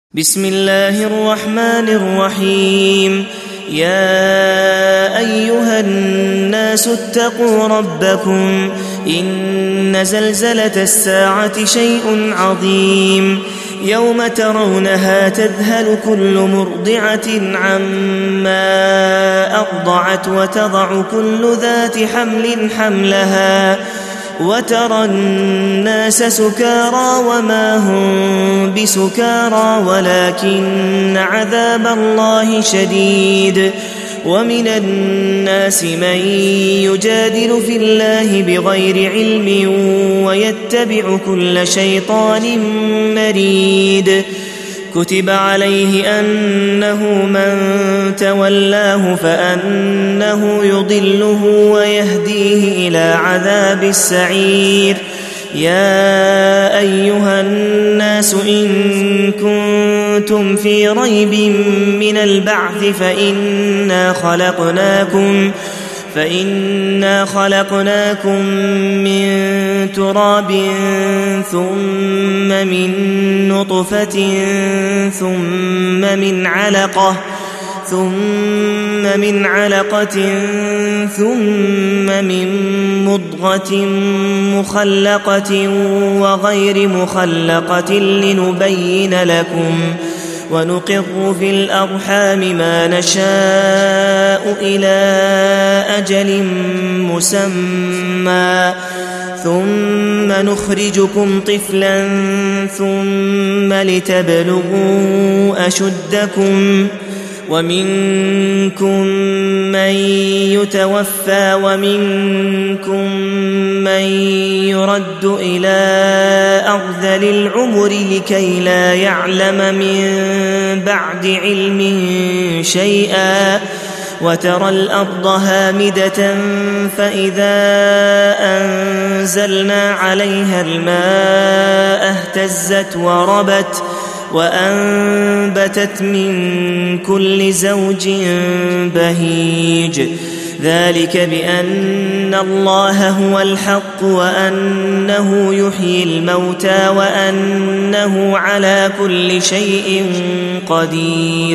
بسم الله الرحمن الرحيم. يا أيها الناس اتقوا ربكم إن زلزلة الساعة شيء عظيم يوم ترونها تذهل كل مرضعة عما أرضعت وتضع كل ذات حمل حملها وترى الناس سكارى وما هم بسكارى ولكن عذاب الله شديد. ومن الناس من يجادل في الله بغير علم ويتبع كل شيطان مريد. كتب عليه أنه من تولاه فأنه يضله ويهديه إلى عذاب السعير. يا أيها الناس إن كنتم في ريب من البعث فإنا خلقناكم من تراب ثم من نطفة ثم من علقة ثم من مضغة مخلقة وغير مخلقة لنبين لكم ونقر في الأرحام ما نشاء إلى أجل مسمى ثم نخرجكم طفلا ثم لتبلغوا أشدكم ومنكم من يتوفى ومنكم من يرد إلى أرذل العمر لكي لا يعلم من بعد علم شيئا. وترى الأرض هامدة فإذا أنزلنا عليها الماء اهتزت وربت وأنبتت من كل زوج بهيج. ذلك بأن الله هو الحق وأنه يحيي الموتى وأنه على كل شيء قدير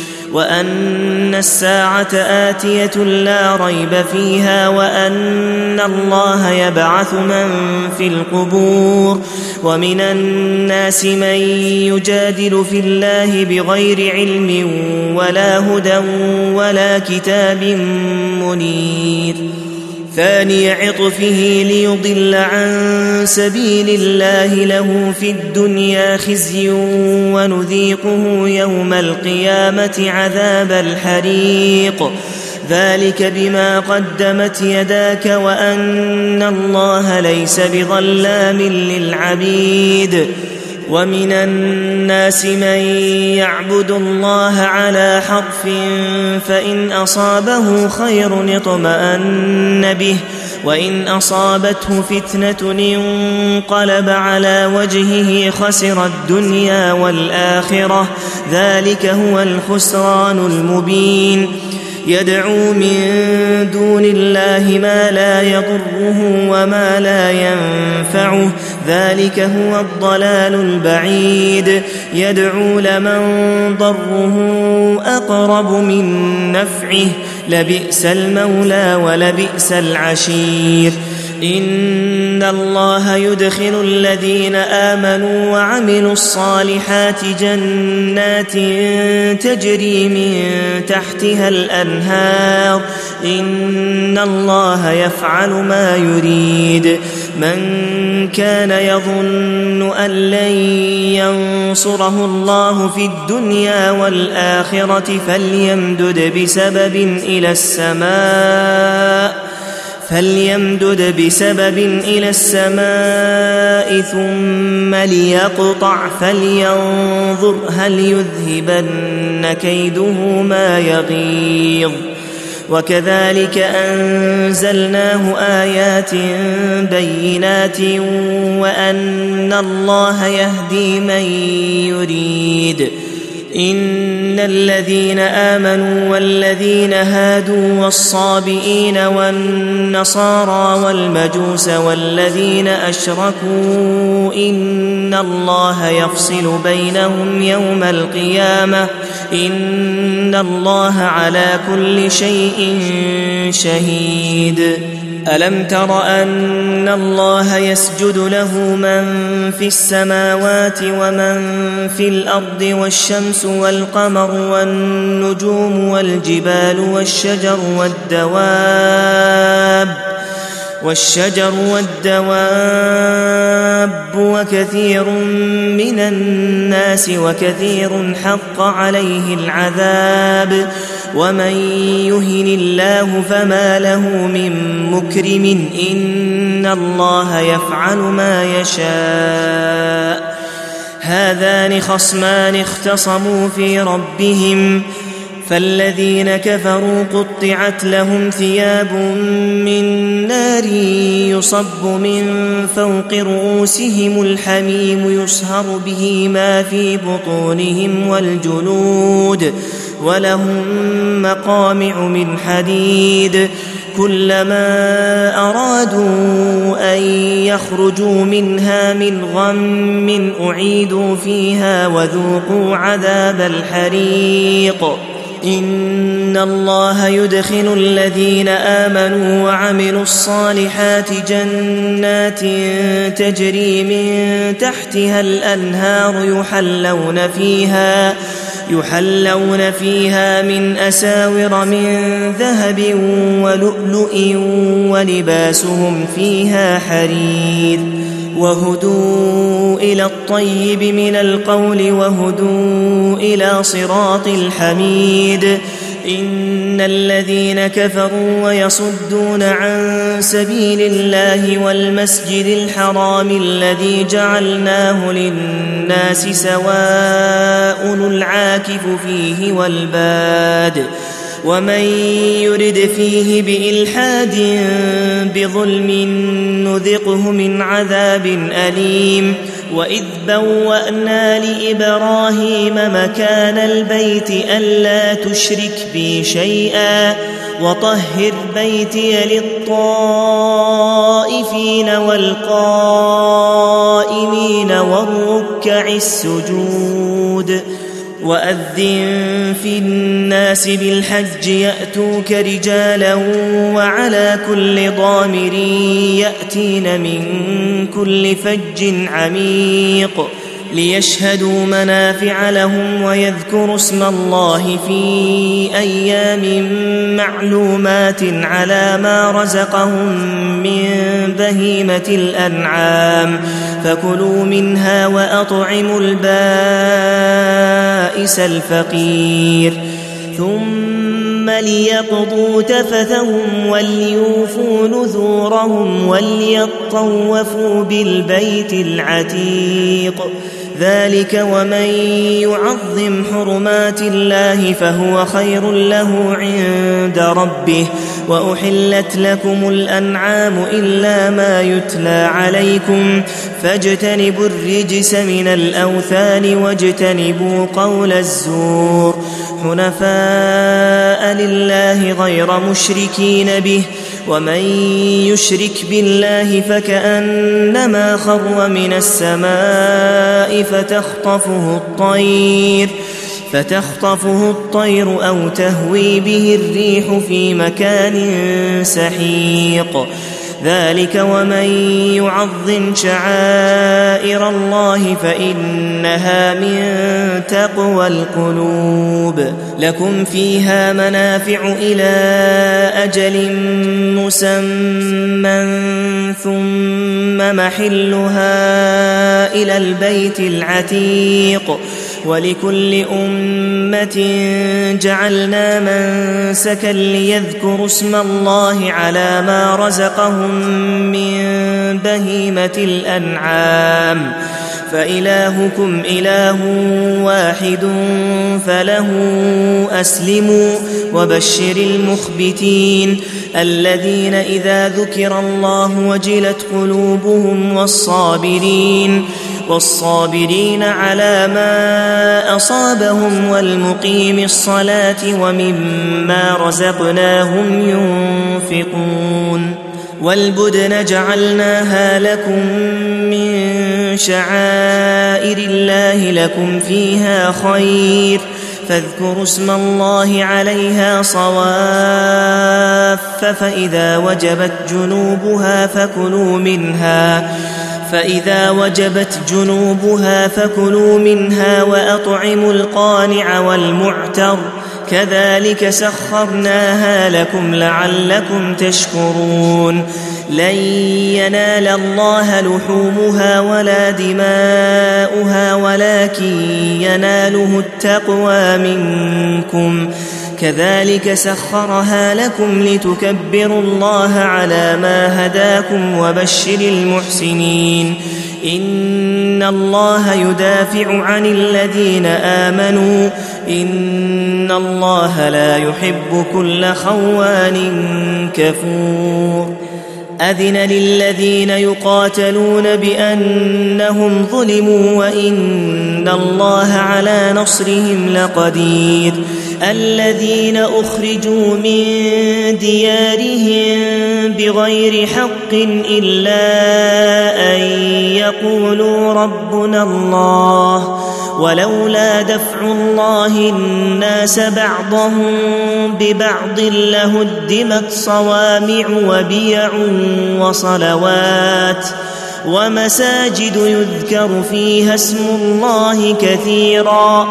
وأن الساعة آتية لا ريب فيها وأن الله يبعث من في القبور. ومن الناس من يجادل في الله بغير علم ولا هدى ولا كتاب منير. ثاني عطفه ليضل عن سبيل الله له في الدنيا خزي ونذيقه يوم القيامة عذاب الحريق. ذلك بما قدمت يداك وأن الله ليس بظلام للعبيد. ومن الناس من يعبد الله على حرف فإن أصابه خير اطمأن به وإن أصابته فتنة انقلب على وجهه خسر الدنيا والآخرة. ذلك هو الخسران المبين. يدعو من دون الله ما لا يضره وما لا ينفعه ذلك هو الضلال البعيد. يدعو لمن ضره أقرب من نفعه لبئس المولى ولبئس العشير. إن الله يدخل الذين آمنوا وعملوا الصالحات جنات تجري من تحتها الأنهار. إن الله يفعل ما يريد. من كان يظن أن لن ينصره الله في الدنيا والآخرة فليمدد بسبب إلى السماء ثم ليقطع فلينظر هل يذهبن كيده ما يغيظ. وكذلك أنزلناه آيات بينات وأن الله يهدي من يريد إن الذين آمنوا والذين هادوا والصابئين والنصارى والمجوس والذين أشركوا إن الله يفصل بينهم يوم القيامة إن الله على كل شيء شهيد. ألم تر أن الله يسجد له من في السماوات ومن في الأرض والشمس والقمر والنجوم والجبال والشجر والدواب وكثير من الناس وكثير حق عليه العذاب ومن يهن الله فما له من مكرم إن الله يفعل ما يشاء. هذان خصمان اختصموا في ربهم فالذين كفروا قطعت لهم ثياب من نار يصب من فوق رؤوسهم الحميم يصهر به ما في بطونهم والجلود ولهم مقامع من حديد كلما أرادوا أن يخرجوا منها من غم أعيدوا فيها وذوقوا عذاب الحريق. إن الله يدخل الذين آمنوا وعملوا الصالحات جنات تجري من تحتها الأنهار يحلون فيها من أساور من ذهب ولؤلؤ ولباسهم فيها حرير وهدوا إلى الطيب من القول وهدوا إلى صراط الحميد. إن الذين كفروا ويصدون عن سبيل الله والمسجد الحرام الذي جعلناه للناس سواء العاكف فيه والباد ومن يرد فيه بإلحاد بظلم نذقه من عذاب أليم. وإذ بوأنا لإبراهيم مكان البيت ألا تشرك بي شيئا وطهر بيتي للطائفين والقائمين والركع السجود. وأذن في الناس بالحج يأتوك رجالا وعلى كل ضامر يأتين من كل فج عميق ليشهدوا منافع لهم ويذكروا اسم الله في أيام معلومات على ما رزقهم من بهيمة الأنعام فكلوا منها وأطعموا البائس الفقير ثم ليقضوا تفثهم وليوفوا نذورهم وليطوفوا بالبيت العتيق. ذلك ومن يعظم حرمات الله فهو خير له عند ربه. وأحلت لكم الأنعام إلا ما يتلى عليكم فاجتنبوا الرجس من الأوثان واجتنبوا قول الزور حنفاء لله غير مشركين به ومن يشرك بالله فكأنما خر من السماء فتخطفه الطير أو تهوي به الريح في مكان سحيق. ذلك ومن يعظم شعائر الله فإنها من تقوى القلوب. لكم فيها منافع إلى أجل مسمى ثم محلها إلى البيت العتيق. ولكل أمة جعلنا منسكا ليذكروا اسم الله على ما رزقهم من بهيمة الأنعام فإلهكم إله واحد فله أسلموا وبشر المخبتين الذين إذا ذكر الله وجلت قلوبهم والصابرين على ما أصابهم والمقيم الصلاة ومما رزقناهم ينفقون والبدن جعلناها لكم من شعائر الله لكم فيها خير فاذكروا اسم الله عليها صواف فإذا وجبت جنوبها فكلوا منها وأطعموا القانع والمعتر كذلك سخرناها لكم لعلكم تشكرون لن ينال الله لحومها ولا دماؤها ولكن يناله التقوى منكم كذلك سخرها لكم لتكبروا الله على ما هداكم وبشر المحسنين إن الله يدافع عن الذين آمنوا إن الله لا يحب كل خوان كفور أذن للذين يقاتلون بأنهم ظلموا وإن الله على نصرهم لقدير الذين أخرجوا من ديارهم بغير حق إلا أن يقولوا ربنا الله ولولا دفع الله الناس بعضهم ببعض لهدمت صوامع وبيع وصلوات ومساجد يذكر فيها اسم الله كثيرا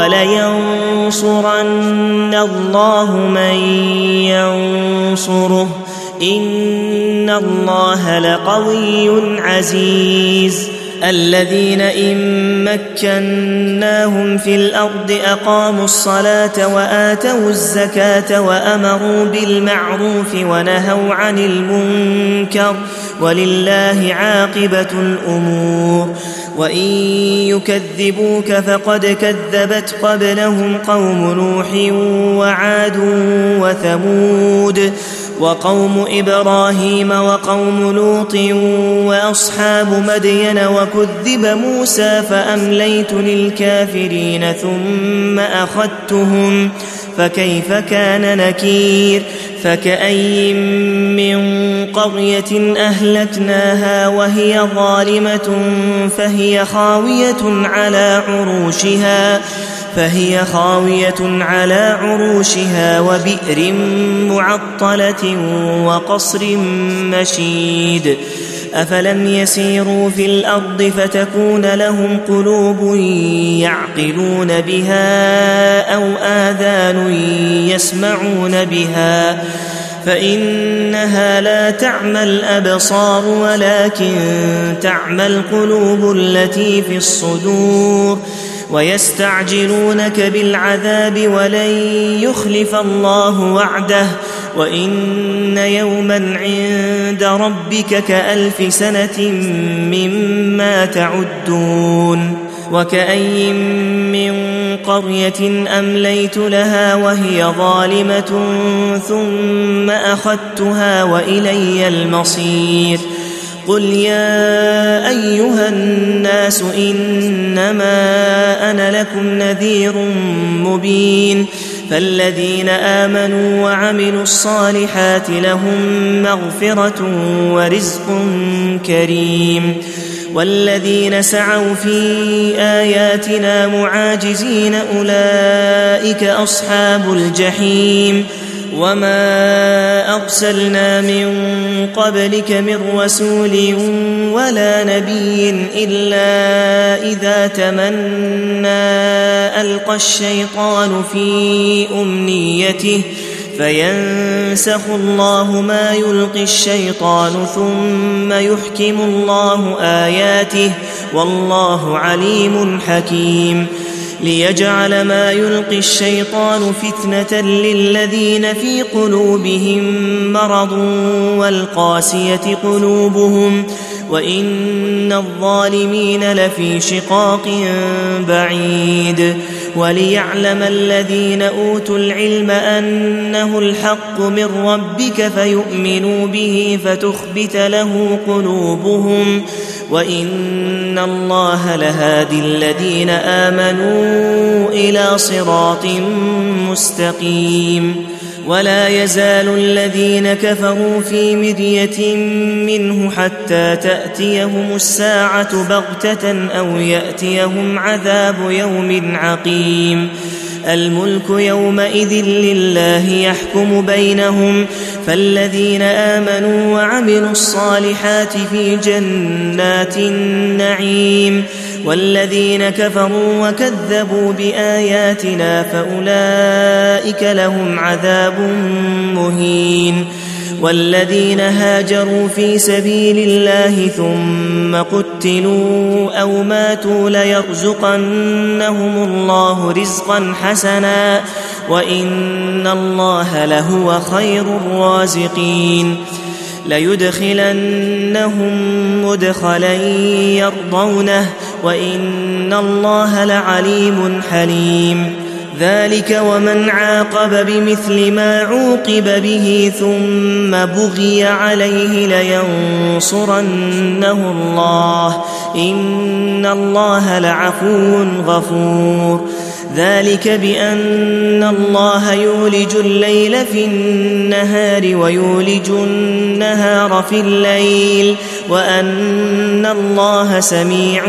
ولينصرن الله من ينصره إن الله لقوي عزيز الذين إن مكناهم في الأرض أقاموا الصلاة وآتوا الزكاة وأمروا بالمعروف ونهوا عن المنكر ولله عاقبة الأمور وإن يكذبوك فقد كذبت قبلهم قوم نوح وعاد وثمود وقوم إبراهيم وقوم لوط وأصحاب مدين وكذب موسى فأمليت للكافرين ثم أخذتهم فكيف كان نكير فكأي من قرية أهلكناها وهي ظالمة فهي خاوية على عروشها وبئر معطلة وقصر مشيد أفلم يسيروا في الأرض فتكون لهم قلوب يعقلون بها أو آذان يسمعون بها فإنها لا تعمى الأبصار ولكن تعمى القلوب التي في الصدور ويستعجلونك بالعذاب ولن يخلف الله وعده وإن يوما عند ربك كألف سنة مما تعدون وكأي من قرية أمليت لها وهي ظالمة ثم أخذتها وإلي المصير قل يا أيها الناس إنما أنا لكم نذير مبين فالذين آمنوا وعملوا الصالحات لهم مغفرة ورزق كريم والذين سعوا في آياتنا معاجزين أولئك أصحاب الجحيم وما أرسلنا من قبلك من رسول ولا نبي إلا إذا تمنى ألقى الشيطان في أمنيته فينسخ الله ما يلقي الشيطان ثم يحكم الله آياته والله عليم حكيم ليجعل ما يلقي الشيطان فتنة للذين في قلوبهم مرض والقاسية قلوبهم وإن الظالمين لفي شقاق بعيد وليعلم الذين أوتوا العلم أنه الحق من ربك فيؤمنوا به فتخبت له قلوبهم وإن الله لهادي الذين آمنوا إلى صراط مستقيم ولا يزال الذين كفروا في مرية منه حتى تأتيهم الساعة بغتة أو يأتيهم عذاب يوم عقيم الملك يومئذ لله يحكم بينهم فالذين آمنوا وعملوا الصالحات في جنات النعيم والذين كفروا وكذبوا بآياتنا فأولئك لهم عذاب مهين والذين هاجروا في سبيل الله ثم قتلوا أو ماتوا ليرزقنهم الله رزقا حسنا وإن الله لهو خير الرازقين ليدخلنهم مدخلا يرضونه وإن الله لعليم حليم ذلك ومن عاقب بمثل ما عوقب به ثم بغي عليه لينصرنه الله إن الله لعفو غفور ذلك بأن الله يولج الليل في النهار ويولج النهار في الليل وأن الله سميع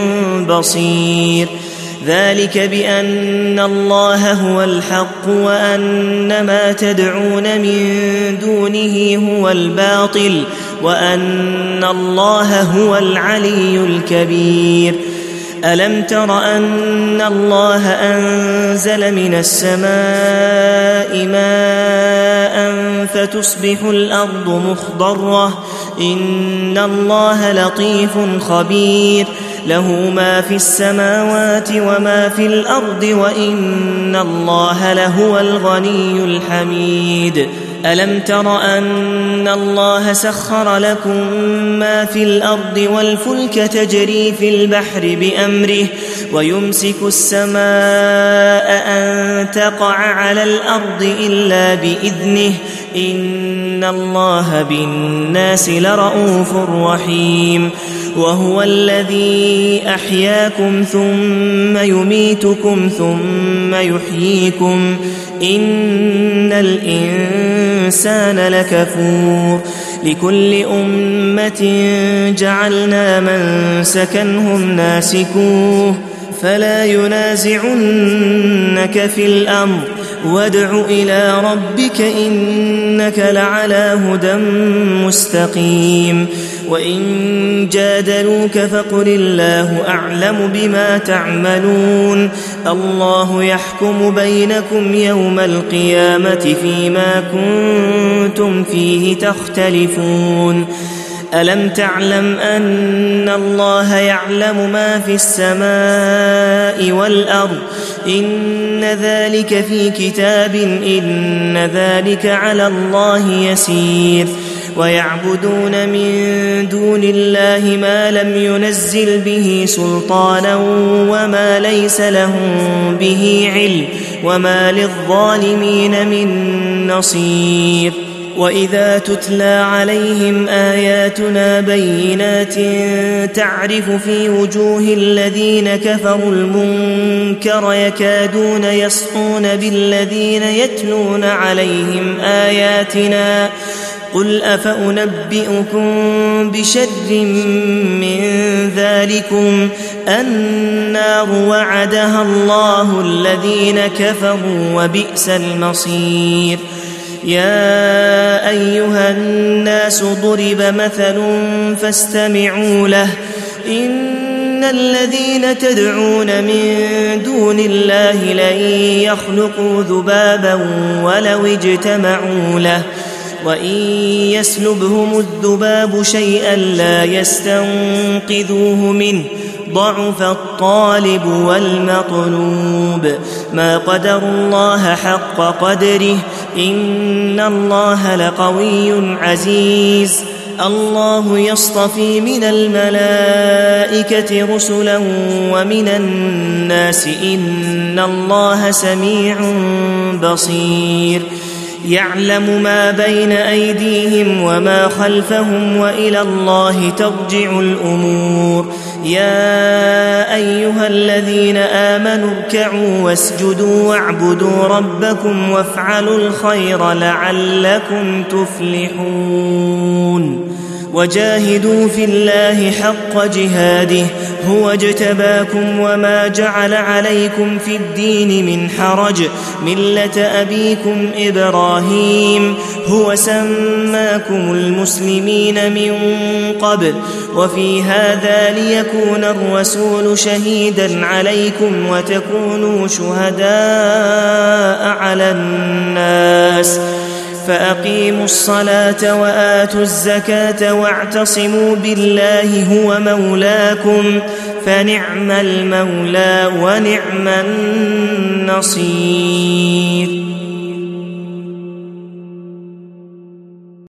بصير ذلك بأن الله هو الحق وأن ما تدعون من دونه هو الباطل وأن الله هو العلي الكبير ألم تر أن الله أنزل من السماء ماء فتصبح الأرض مخضرة إن الله لطيف خبير له ما في السماوات وما في الأرض وإن الله لهو الغني الحميد ألم تر أن الله سخر لكم ما في الأرض والفلك تجري في البحر بأمره ويمسك السماء أن تقع على الأرض إلا بإذنه إن الله بالناس لرءوف رحيم وهو الذي أحياكم ثم يميتكم ثم يحييكم إن الإنسان لكفور لكل أمة جعلنا منسكا هم ناسكوه فلا ينازعنك في الأمر وادع إلى ربك إنك لعلى هدى مستقيم وإن جادلوك فقل الله أعلم بما تعملون الله يحكم بينكم يوم القيامة فيما كنتم فيه تختلفون ألم تعلم أن الله يعلم ما في السماء والأرض إن ذلك في كتاب إن ذلك على الله يسير ويعبدون من دون الله ما لم ينزل به سلطانا وما ليس لهم به علم وما للظالمين من نصير وإذا تتلى عليهم آياتنا بينات تعرف في وجوه الذين كفروا المنكر يكادون يسطون بالذين يتلون عليهم آياتنا قل أفأنبئكم بشر من ذلكم النار وعدها الله الذين كفروا وبئس المصير يا أيها الناس ضرب مثل فاستمعوا له إن الذين تدعون من دون الله لن يخلقوا ذبابا ولو اجتمعوا له وإن يسلبهم الذباب شيئا لا يستنقذوه منه ضعف الطالب والمطلوب ما قدر الله حق قدره إن الله لقوي عزيز الله يصطفي من الملائكة رسلا ومن الناس إن الله سميع بصير يعلم ما بين أيديهم وما خلفهم وإلى الله ترجع الأمور يا أيها الذين آمنوا اركعوا واسجدوا واعبدوا ربكم وافعلوا الخير لعلكم تفلحون وجاهدوا في الله حق جهاده هو اجتباكم وما جعل عليكم في الدين من حرج ملة أبيكم إبراهيم هو سماكم المسلمين من قبل وفي هذا ليكون الرسول شهيدا عليكم وتكونوا شهداء على الناس فأقيموا الصلاة وآتوا الزكاة واعتصموا بالله هو مولاكم فنعم المولى ونعم النصير